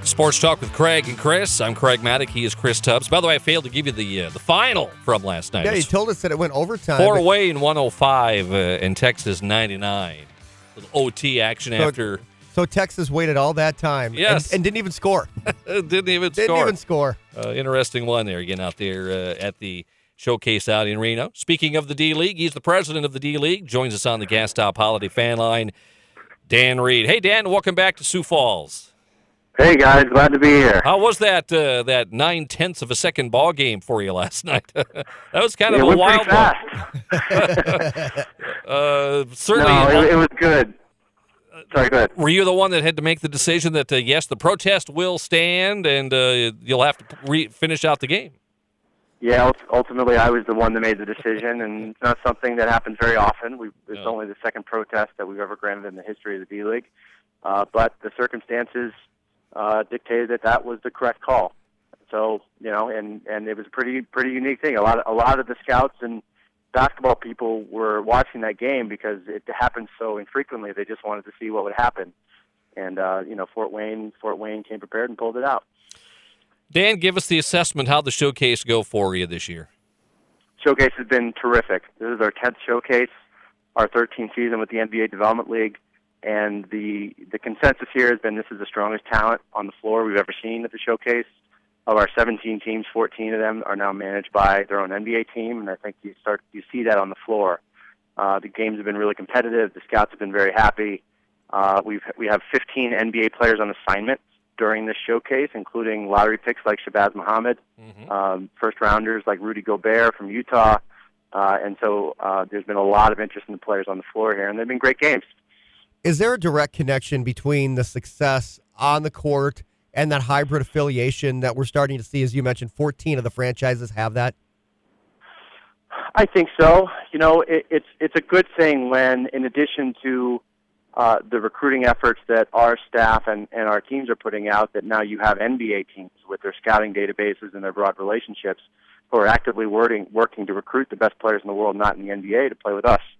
Sports Talk with Craig and Chris. I'm Craig Maddock. He is Chris Tubbs. By the way, I failed to give you the final from last night. Yeah, you told us that it went overtime. 4-way in 105 in Texas 99. With OT action after. So Texas waited all that time. Yes. And didn't even score. Didn't even score. Interesting one there again out there at the Showcase out in Reno. Speaking of the D-League, he's the president of the D-League. Joins us on the Gas Stop Holiday Fan Line, Dan Reed. Hey, Dan, welcome back to Sioux Falls. Hey, guys. Glad to be here. How was that 9/10 of a second ball game for you last night? That was kind of a wild one. Certainly. No, it was good. Sorry, go ahead. Were you the one that had to make the decision that, yes, the protest will stand and you'll have to finish out the game? Yeah, ultimately I was the one that made the decision, and it's not something that happens very often. It's only the second protest that we've ever granted in the history of the D-League. But the circumstances dictated that was the correct call. So, and it was a pretty unique thing. A lot of the scouts and basketball people were watching that game because it happened so infrequently. They just wanted to see what would happen. And, Fort Wayne came prepared and pulled it out. Dan, give us the assessment. How'd the showcase go for you this year? Showcase has been terrific. This is our 10th showcase, our 13th season with the NBA Development League. And the consensus here has been this is the strongest talent on the floor we've ever seen at the showcase. Of our 17 teams, 14 of them are now managed by their own NBA team, and I think you see that on the floor. The games have been really competitive. The scouts have been very happy. We have 15 NBA players on assignment during this showcase, including lottery picks like Shabazz Muhammad, first rounders like Rudy Gobert from Utah, and so there's been a lot of interest in the players on the floor here, and they've been great games. Is there a direct connection between the success on the court and that hybrid affiliation that we're starting to see? As you mentioned, 14 of the franchises have that. I think so. It's a good thing when, in addition to the recruiting efforts that our staff and our teams are putting out, that now you have NBA teams with their scouting databases and their broad relationships who are actively working to recruit the best players in the world, not in the NBA, to play with us.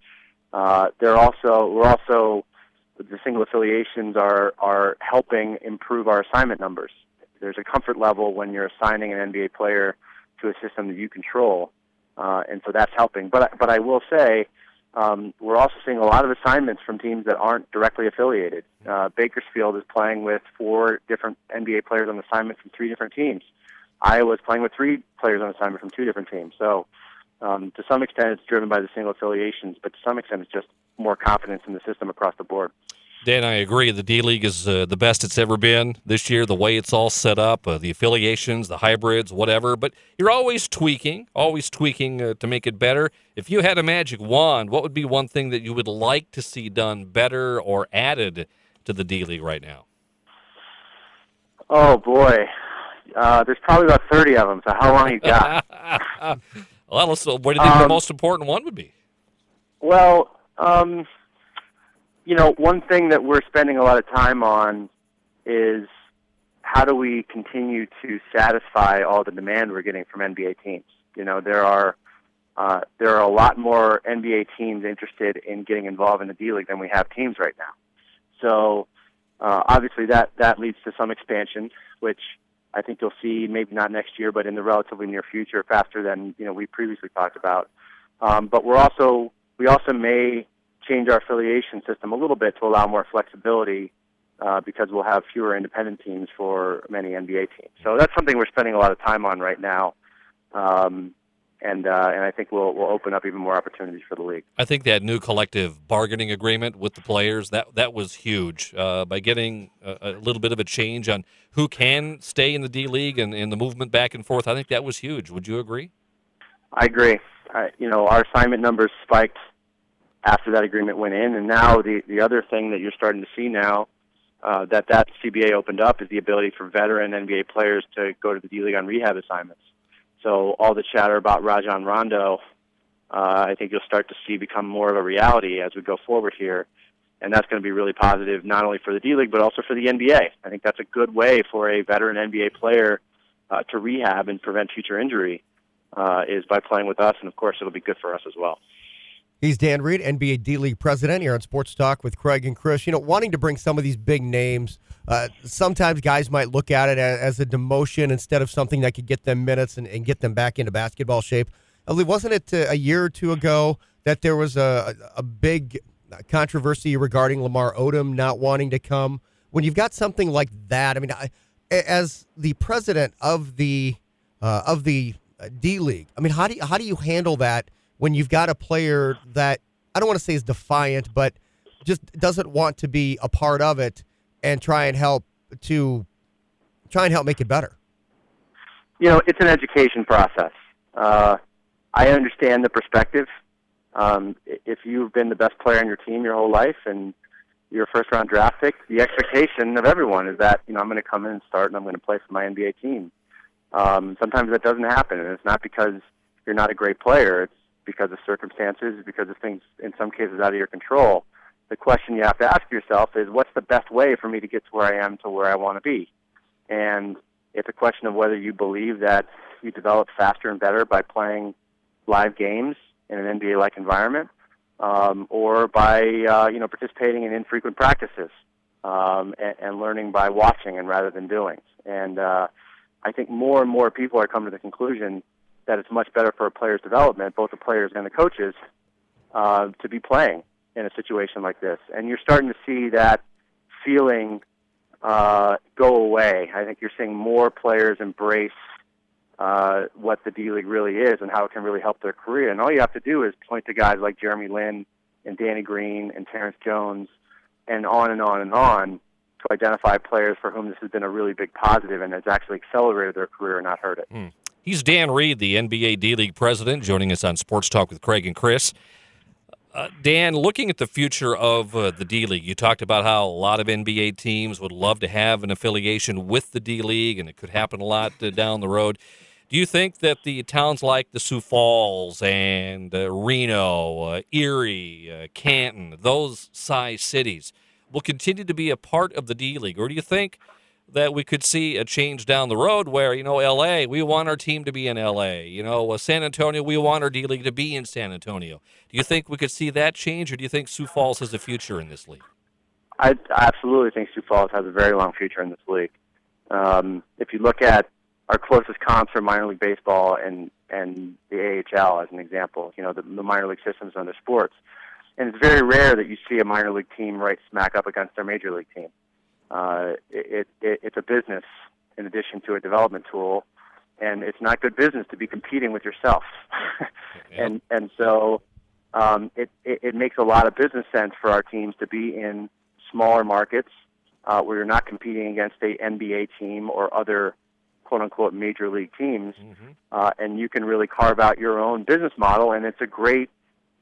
The single affiliations are helping improve our assignment numbers. There's a comfort level when you're assigning an NBA player to a system that you control, and so that's helping. But I will say, we're also seeing a lot of assignments from teams that aren't directly affiliated. Bakersfield is playing with 4 different NBA players on assignment from 3 different teams. Iowa's playing with 3 players on assignment from 2 different teams. So to some extent it's driven by the single affiliations, but to some extent it's just more confidence in the system across the board. Dan, I agree. The D-League is the best it's ever been this year, the way it's all set up, the affiliations, the hybrids, whatever. But you're always tweaking to make it better. If you had a magic wand, what would be one thing that you would like to see done better or added to the D-League right now? Oh, boy. There's probably about 30 of them, so how long you got? Well, what do you think the most important one would be? Well, one thing that we're spending a lot of time on is how do we continue to satisfy all the demand we're getting from NBA teams. There are a lot more NBA teams interested in getting involved in the D-League than we have teams right now. So obviously that leads to some expansion, which I think you'll see maybe not next year, but in the relatively near future, faster than we previously talked about. But we also may change our affiliation system a little bit to allow more flexibility because we'll have fewer independent teams for many NBA teams. So that's something we're spending a lot of time on right now, and I think we'll open up even more opportunities for the league. I think that new collective bargaining agreement with the players, that was huge. By getting a little bit of a change on who can stay in the D-League and the movement back and forth, I think that was huge. Would you agree? I agree. Our assignment numbers spiked after that agreement went in, and now the other thing that you're starting to see now that CBA opened up is the ability for veteran NBA players to go to the D-League on rehab assignments. So all the chatter about Rajon Rondo, I think you'll start to see become more of a reality as we go forward here, and that's going to be really positive not only for the D-League but also for the NBA. I think that's a good way for a veteran NBA player to rehab and prevent future injury is by playing with us, and of course it'll be good for us as well. He's Dan Reed, NBA D-League president here on Sports Talk with Craig and Chris. Wanting to bring some of these big names, sometimes guys might look at it as a demotion instead of something that could get them minutes and get them back into basketball shape. I believe, wasn't it a year or two ago that there was a big controversy regarding Lamar Odom not wanting to come? When you've got something like that, I mean, as the president of the D-League, I mean, how do you handle that when you've got a player that, I don't want to say is defiant, but just doesn't want to be a part of it and try and help make it better? It's an education process. I understand the perspective. If you've been the best player on your team your whole life and you're a first-round draft pick, the expectation of everyone is that, I'm going to come in and start and I'm going to play for my NBA team. Sometimes that doesn't happen, and it's not because you're not a great player. It's because of circumstances, because of things, in some cases, out of your control. The question you have to ask yourself is, what's the best way for me to get to where I am to where I want to be? And it's a question of whether you believe that you develop faster and better by playing live games in an NBA-like environment, or by participating in infrequent practices and learning by watching and rather than doing. And I think more and more people are coming to the conclusion that it's much better for a player's development, both the players and the coaches, to be playing in a situation like this. And you're starting to see that feeling go away. I think you're seeing more players embrace what the D-League really is and how it can really help their career. And all you have to do is point to guys like Jeremy Lin and Danny Green and Terrence Jones and on and on and on to identify players for whom this has been a really big positive and has actually accelerated their career and not hurt it. He's Dan Reed, the NBA D-League president, joining us on Sports Talk with Craig and Chris. Dan, looking at the future of the D-League, you talked about how a lot of NBA teams would love to have an affiliation with the D-League, and it could happen a lot down the road. Do you think that the towns like the Sioux Falls and Reno, Erie, Canton, those size cities, will continue to be a part of the D-League? Or do you think that we could see a change down the road where, L.A., we want our team to be in L.A., San Antonio, we want our D-League to be in San Antonio? Do you think we could see that change, or do you think Sioux Falls has a future in this league? I absolutely think Sioux Falls has a very long future in this league. If you look at our closest comps are minor league baseball and the AHL as an example, the minor league systems and other sports. And it's very rare that you see a minor league team right smack up against their major league team. It's a business in addition to a development tool, and it's not good business to be competing with yourself. And so it makes a lot of business sense for our teams to be in smaller markets where you're not competing against a NBA team or other quote-unquote major league teams, and you can really carve out your own business model, and it's a great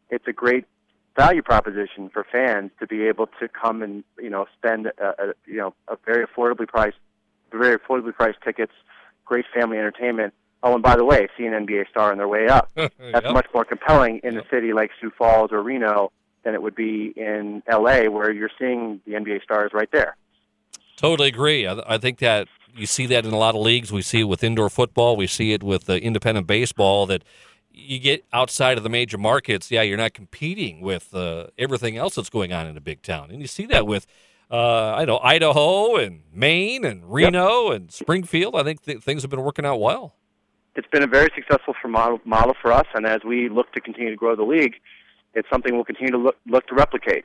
value proposition for fans to be able to come and spend a very affordably priced tickets, great family entertainment. Oh, and by the way, see an NBA star on their way up. That's much more compelling in a city like Sioux Falls or Reno than it would be in LA, where you're seeing the NBA stars right there. Totally agree. I think that you see that in a lot of leagues. We see it with indoor football. We see it with independent baseball, that you get outside of the major markets, you're not competing with everything else that's going on in a big town. And you see that with, Idaho and Maine and Reno and Springfield. I think things have been working out well. It's been a very successful model for us, and as we look to continue to grow the league, it's something we'll continue to look to replicate.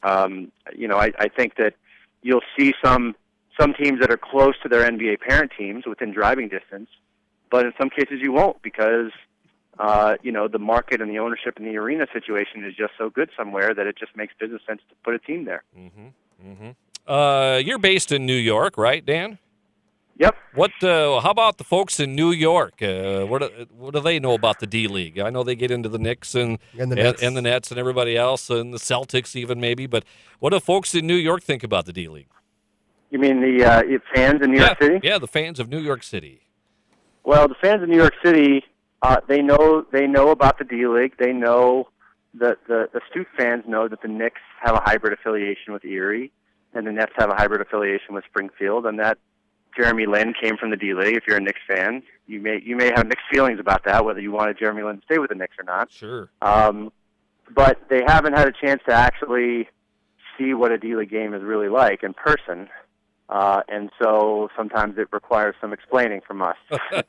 I think that you'll see some teams that are close to their NBA parent teams within driving distance, but in some cases you won't because the market and the ownership and the arena situation is just so good somewhere that it just makes business sense to put a team there. You're based in New York, right, Dan? Yep. How about the folks in New York? What do they know about the D-League? I know they get into the Knicks and the Nets and everybody else, and the Celtics even maybe, but what do folks in New York think about the D-League? You mean the fans in New York City? Yeah, the fans of New York City. Well, the fans of New York City, they know about the D-League. They know that the astute fans know that the Knicks have a hybrid affiliation with Erie, and the Nets have a hybrid affiliation with Springfield, and that Jeremy Lin came from the D-League. If you're a Knicks fan, you may have mixed feelings about that, whether you wanted Jeremy Lin to stay with the Knicks or not. Sure. but they haven't had a chance to actually see what a D-League game is really like in person. And so sometimes it requires some explaining from us.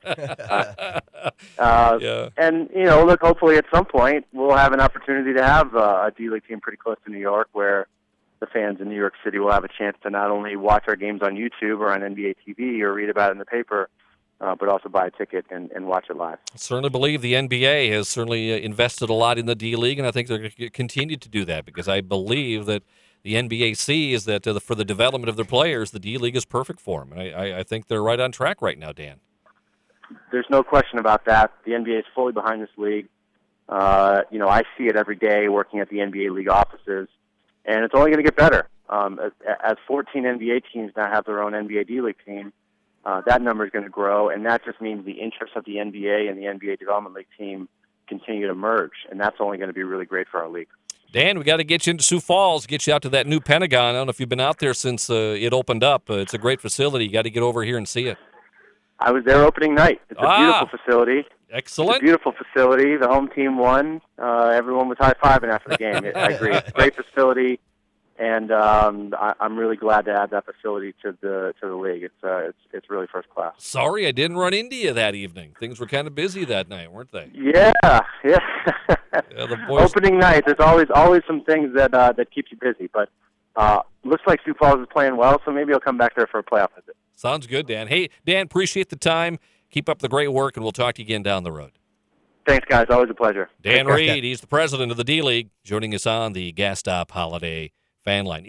Yeah. And, you know, look, hopefully at some point we'll have an opportunity to have a D-League team pretty close to New York where the fans in New York City will have a chance to not only watch our games on YouTube or on NBA TV or read about it in the paper, but also buy a ticket and watch it live. I certainly believe the NBA has certainly invested a lot in the D-League, and I think they're going to continue to do that because I believe that the NBA sees that for the development of their players, the D-League is perfect for them. And I think they're right on track right now, Dan. There's no question about that. The NBA is fully behind this league. You know, I see it every day working at the NBA league offices, and it's only going to get better. As 14 NBA teams now have their own NBA D-League team, that number is going to grow, and that just means the interests of the NBA and the NBA Development League team continue to merge, and that's only going to be really great for our league. Dan, we got to get you into Sioux Falls, get you out to that new Pentagon. I don't know if you've been out there since it opened up. It's a great facility. You got to get over here and see it. I was there opening night. It's a beautiful facility. Excellent. It's a beautiful facility. The home team won. Everyone was high-fiving after the game. I agree. It's a great facility, and I'm really glad to add that facility to the league. It's really first class. Sorry I didn't run into you that evening. Things were kind of busy that night, weren't they? Yeah. Yeah, the boys. Opening night, there's always some things that keeps you busy, but looks like Sioux Falls is playing well, so maybe I'll come back there for a playoff visit. Sounds good, Dan. Hey, Dan, appreciate the time. Keep up the great work, and we'll talk to you again down the road. Thanks, guys. Always a pleasure. Dan Reed, he's the president of the D-League, joining us on the Gas Stop Holiday Fan Line.